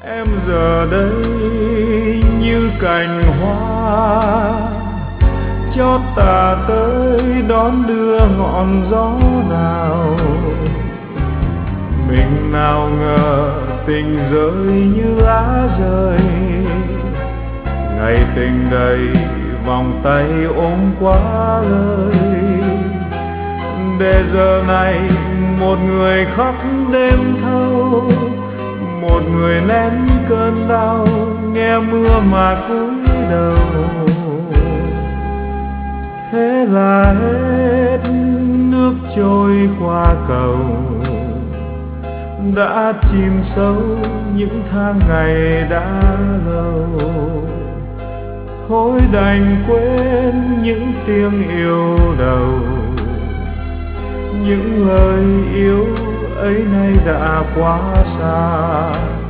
Em giờ đây như cành hoa chót tà tới đón đưa ngọn gió nào. Mình nào ngờ tình rơi như lá rơi, ngày tình đầy vòng tay ôm quá lời. Để giờ này một người khóc đêm thâu, một người nén cơn đau nghe mưa mà cúi đầu. Thế là hết nước trôi qua cầu, đã chìm sâu những tháng ngày đã lâu. Thôi đành quên những tiếng yêu đầu, những lời yêu ấy nay đã quá xa.